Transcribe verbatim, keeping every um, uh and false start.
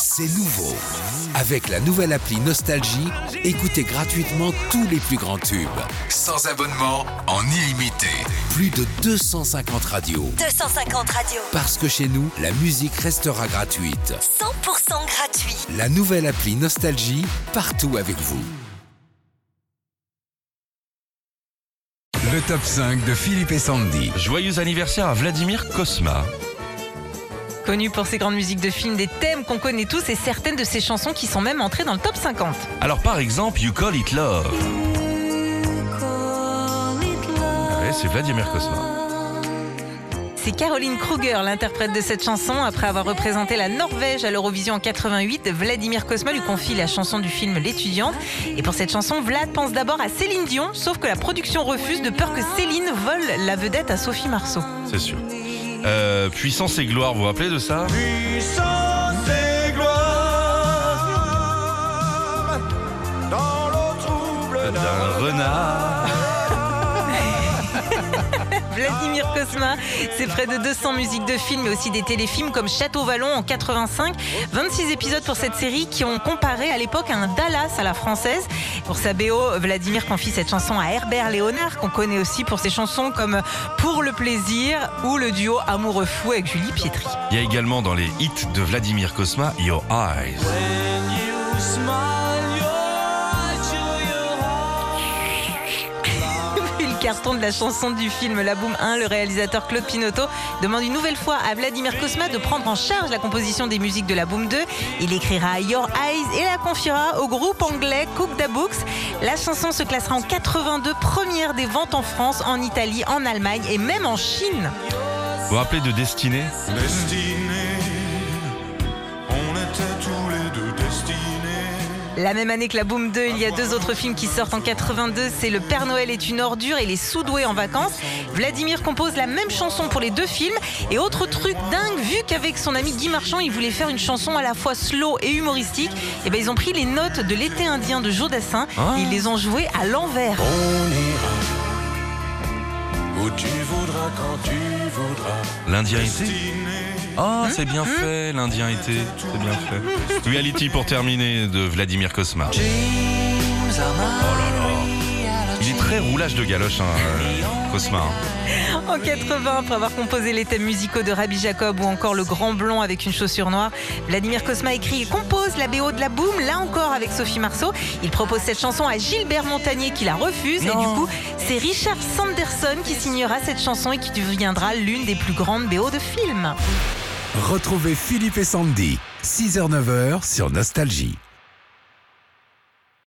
C'est nouveau. Avec la nouvelle appli Nostalgie, écoutez gratuitement tous les plus grands tubes. Sans abonnement, en illimité. Plus de deux cent cinquante radios. deux cent cinquante radios. Parce que chez nous, la musique restera gratuite. cent pour cent gratuit. La nouvelle appli Nostalgie, partout avec vous. Le top cinq de Philippe et Sandy. Joyeux anniversaire à Vladimir Cosma. Connu pour ses grandes musiques de films, des thèmes qu'on connaît tous et certaines de ses chansons qui sont même entrées dans le top cinquante. Alors par exemple, You Call It Love. Ouais, c'est Vladimir Cosma. C'est Caroline Kruger, l'interprète de cette chanson. Après avoir représenté la Norvège à l'Eurovision en quatre-vingt-huit, Vladimir Cosma lui confie la chanson du film L'étudiante. Et pour cette chanson, Vlad pense d'abord à Céline Dion, sauf que la production refuse de peur que Céline vole la vedette à Sophie Marceau. C'est sûr. Euh, Puissance et gloire, vous vous rappelez de ça? Puissance et gloire dans l'eau trouble D'un renard. Vladimir Cosma, c'est près de deux cents musiques de films, mais aussi des téléfilms comme Château Vallon en quatre-vingt-cinq. vingt-six épisodes pour cette série qui ont comparé à l'époque un Dallas à la française. Pour sa B O, Vladimir confie cette chanson à Herbert Léonard, qu'on connaît aussi pour ses chansons comme Pour le plaisir ou le duo Amoureux fou avec Julie Pietri. Il y a également dans les hits de Vladimir Cosma, Your Eyes. When you smile, your eyes show your Vu le carton de la chanson du film La Boum un, le réalisateur Claude Pinoteau demande une nouvelle fois à Vladimir Cosma de prendre en charge la composition des musiques de La Boum deux. Il écrira Your Eyes et la confiera au groupe anglais Cook Da Books. La chanson se classera en quatre-vingt-deux, première des ventes en France, en Italie, en Allemagne et même en Chine. Vous vous rappelez de Destinée? destinée. On était tous les deux destinés. La même année que La Boum deux, il y a deux autres films qui sortent en quatre-vingt-deux. C'est Le Père Noël est une ordure et Les Soudoués en vacances. Vladimir compose la même chanson pour les deux films. Et autre truc dingue, vu qu'avec son ami Guy Marchand, il voulait faire une chanson à la fois slow et humoristique, et ben ils ont pris les notes de L'été indien de Joe Dassin Ah. et ils les ont jouées à l'envers. On ira où tu voudras quand tu voudras. L'Indien été? Destinée. Ah, c'est bien fait, l'Indien été. C'est bien fait. Reality pour terminer de Vladimir Cosma. Oh là là. Il est très roulage de galoche, hein, euh, Cosma. hein. En quatre-vingts, après avoir composé les thèmes musicaux de Rabbi Jacob ou encore Le Grand Blond avec une chaussure noire, Vladimir Cosma écrit et compose la B O de La Boum, là encore avec Sophie Marceau. Il propose cette chanson à Gilbert Montagnier qui la refuse. Non. Et du coup, c'est Richard Sanderson qui signera cette chanson et qui deviendra l'une des plus grandes B O de films. Retrouvez Philippe et Sandy, six heures neuf heures sur Nostalgie.